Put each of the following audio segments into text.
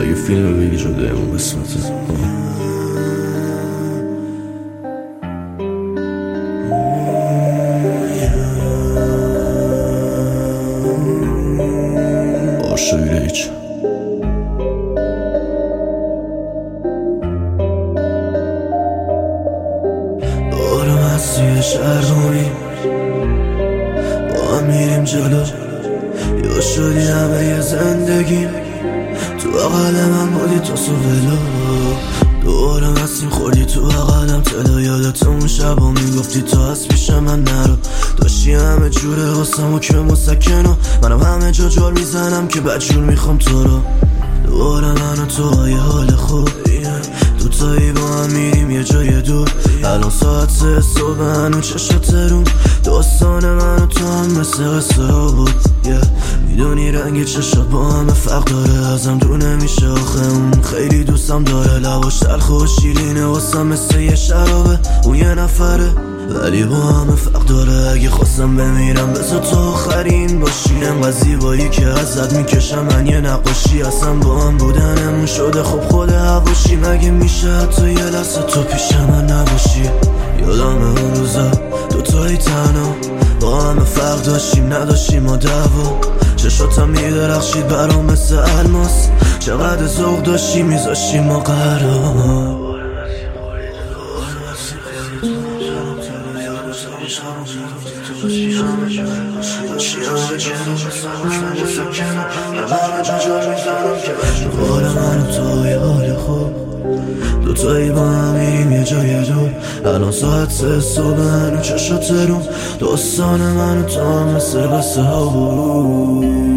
یه فیلم بگی جدایمون قسمته. آرشایریچ دارم از توی شهر رومی با هم میریم جلو، یا شدی همه ی زندگیم تو اقل من بودی تو سوولو. دورم هستیم خوردی تو اقلم تلا، یادت اون شبا میگفتی تو از پیش من نرو. داشتی همه جوره واسم و که مسکنو، منم همه جا جور میزنم که بدجور میخوام تو رو. دور من و تو یه حال خوب دوتایی با هم میریم یه جای دور. الان ساعت 3 صبح هنو چشات روم، داستان من و تو هم مثل قصه ها بود. میدونی رنگ چشات با همه فرق داره، ازم دور نمیشه آخه اون خیلی دوستم داره. لباش تلخ و شیرینه واسم مثل یه شرابه، اون یه نفره ولی با همه فرق داره. اگه خواستم بمیرم بذار تو آخرین باشی، انقدر زیبایی که ازت میکشم من یه نقاشی. اصلا با هم بودنمون شده خب خود هواشی، مگه میشه حتی یه لحظه تو پیش من نباشی؟ یادم اون روزا دوتایی تنها با همه فرق داشتیم نداشتیم و دعوا، چشاتم میدرخشید برام مثل الماس. چقدر ذوق داشتی میذاشتی ما قرار. دوباره من و تو یه حال خوب دوتایی با هم میریم یه جای دور. الان ساعت 3 صبح هنو چشات روم، داستان من و تو هم مثل قصه ها بود.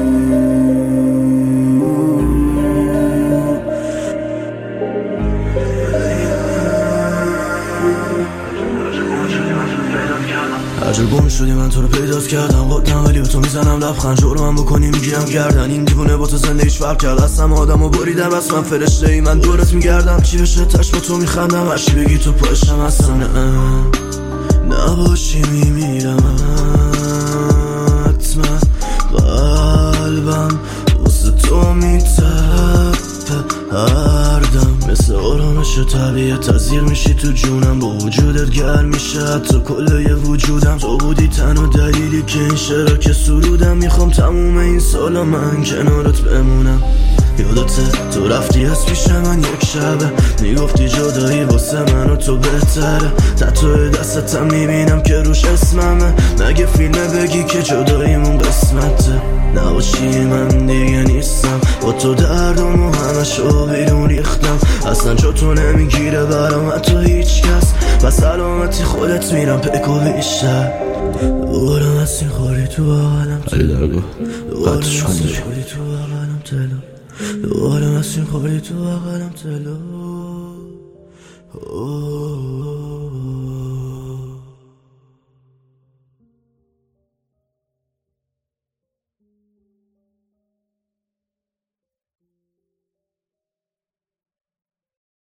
هرجا گم شدی من تو رو پیدات کردم، قدم ولی به تو میزنم لبخند. جرمم بکنی میگیرم گردن، این دیوونه با تو زنده هیچ فرق کرد. هستم آدمو بریدم بس من فرشته ای، من دورت میگردم. چی بشه تش با تو میخندم، هرچی بگی تو پاشم هستم. نباشی میمیرم حتما، قلبم واسه تو میتپه هر دم. مثل آرامش طبیعت تزیر میشی تو جونم، با وجودت گرم میشه حتی کل یه وجودم. تو بودی تنها دلیلی که این شعرها که سرودم، میخوام تموم این سالا من کنارت بمونم. یادته تو رفتی از پیش من یک شبه، میگفتی جدایی واسه من و تو بهتره. تتو دستتم میبینم که روش اسممه، مگه فیلمه بگی که جداییمون قسمته. نباشی من دیگه نیستم، با تو دردمو همشو بیرون ریختم. اصلا جا تو نمیگیره برام حتی هیچ کس، و سلامتی خودت میرم پکو بیشتر. دورم از این خوری تو بغلم تلو، دورم از این خوری تو بغلم تلو، دورم از این خوری تو بغلم تلو.